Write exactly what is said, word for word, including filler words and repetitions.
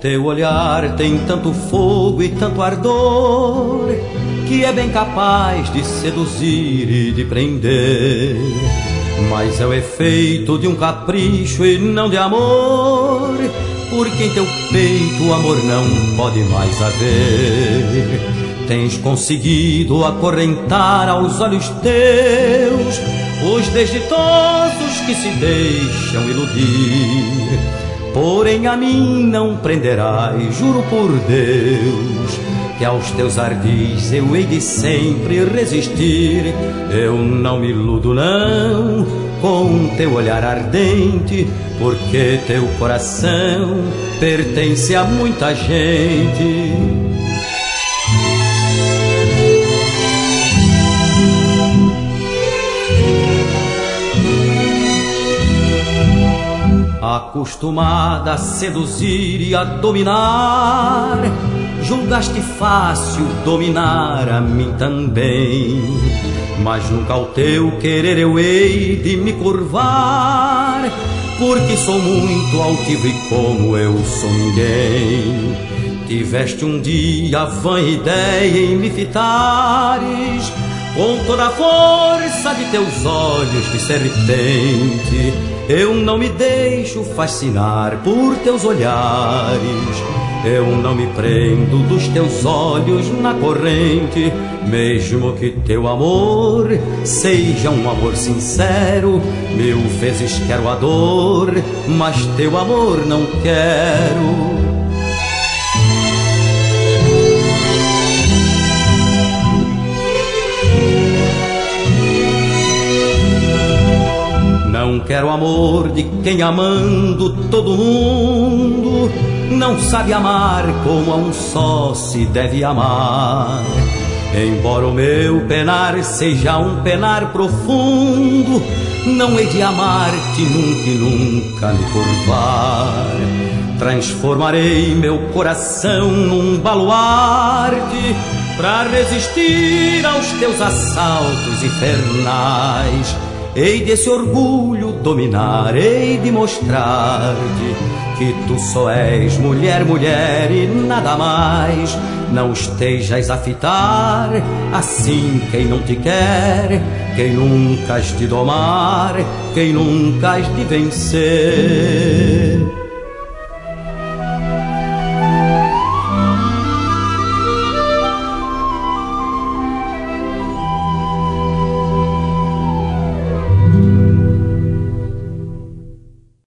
teu olhar tem tanto fogo e tanto ardor, que é bem capaz de seduzir e de prender. Mas é o efeito de um capricho e não de amor, porque em teu peito o amor não pode mais haver. Tens conseguido acorrentar aos olhos teus os desditosos que se deixam iludir. Porém a mim não prenderás, juro por Deus, que aos teus ardis eu hei de sempre resistir. Eu não me iludo não com teu olhar ardente, porque teu coração pertence a muita gente. Acostumada a seduzir e a dominar, julgaste fácil dominar a mim também. Mas nunca ao teu querer eu hei de me curvar, porque sou muito altivo e como eu sou ninguém. Tiveste um dia a vã ideia em me fitares, com toda a força de teus olhos de serpente. Eu não me deixo fascinar por teus olhares, eu não me prendo dos teus olhos na corrente. Mesmo que teu amor seja um amor sincero, mil vezes quero a dor, mas teu amor não quero. Não quero amor de quem amando todo mundo não sabe amar como a um só se deve amar. Embora o meu penar seja um penar profundo, não hei de amar-te nunca e nunca me curvar. Transformarei meu coração num baluarte pra resistir aos teus assaltos infernais. Hei desse orgulho dominar, hei de mostrar-te que tu só és mulher, mulher e nada mais. Não estejas a fitar assim quem não te quer, quem nunca has de domar, quem nunca has de vencer.